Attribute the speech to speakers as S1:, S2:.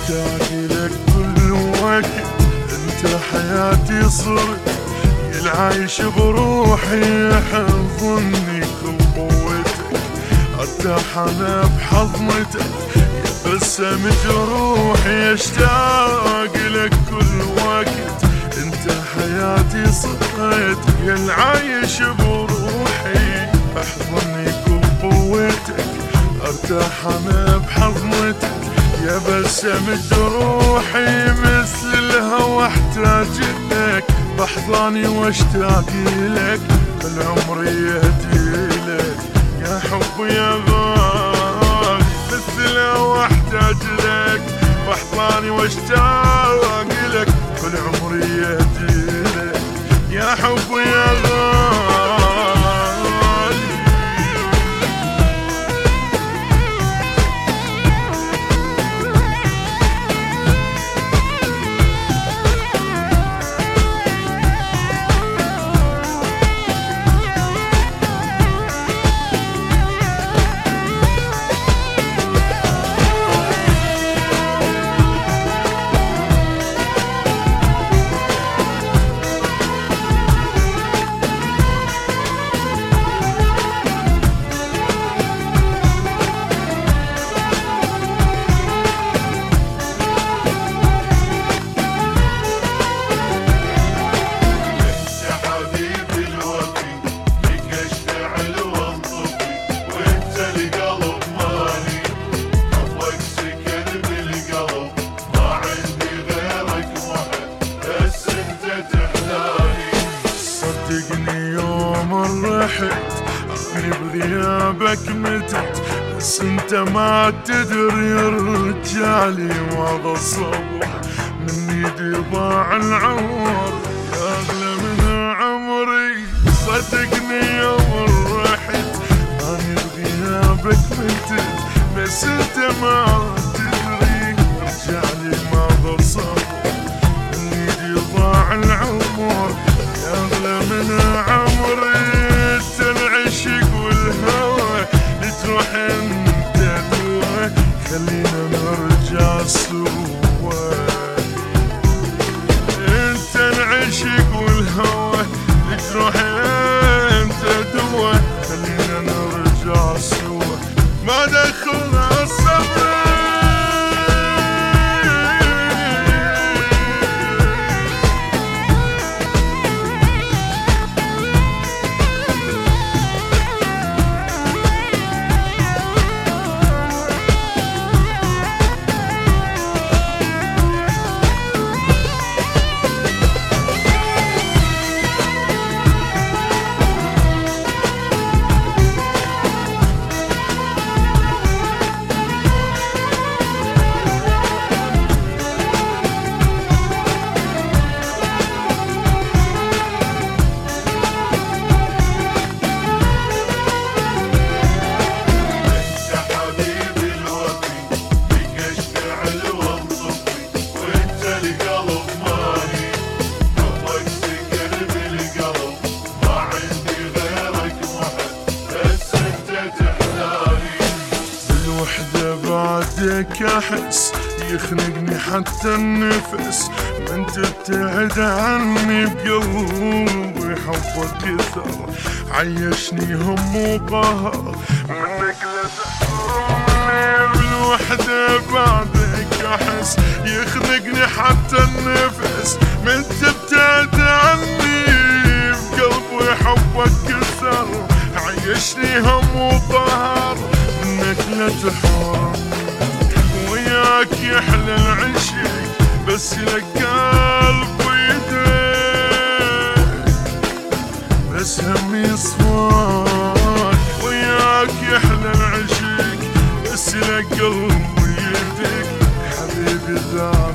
S1: مشتاق لك كل وقت، انت حياتي صرت، العايش بروحي يحضني كل قوتك، ارتاح انا بحضنتك يا بسمة روحي، اشتاق لك كل وقت، انت حياتي صرت، العايش بروحي احضني كل قوتك، ارتاح انا بحضنتك يا بسمة روحي، مثل الهوى احتاج لك، بحضاني واشتاق لك، كل عمري يهدي لك يا حب يا غالي، مثل الهوى احتاج لك، بحضاني واشتاق لك، كل عمري يهدي لك يا حب يا غالي. أنا بغيابك متت، بس انت ما تدري يا رجالي وهذا الصبر من يدي ضاع العمر يا أغلى من عمري، صدقني يوم رحت أنا بغيابك متت، بس انت ما تدري رجالي وهذا الصبر من يدي ضاع العمر يا أغلى من عمري، تروح انت دوا خلينا نرجع سوا، انت العشق والهوى تروح انت دوا خلينا نرجع سوا، ما دخلنا الصبر بعدك احس يخنقني حتى النفس، من تبتعد عني بقلبي حبك كثر، عيشني هم وقهر منك لا تحرمني، بالوحدة بعدك احس يخنقني حتى النفس، من تبتعد عني بقلبي حبك كثر، عيشني هم وقهر منك لا تحرمني، وياك يحلى العشق بس لك قلب ويدك، بس همي صفاك، وياك يحلى العشق بس لك قلب ويدك حبيبي ذا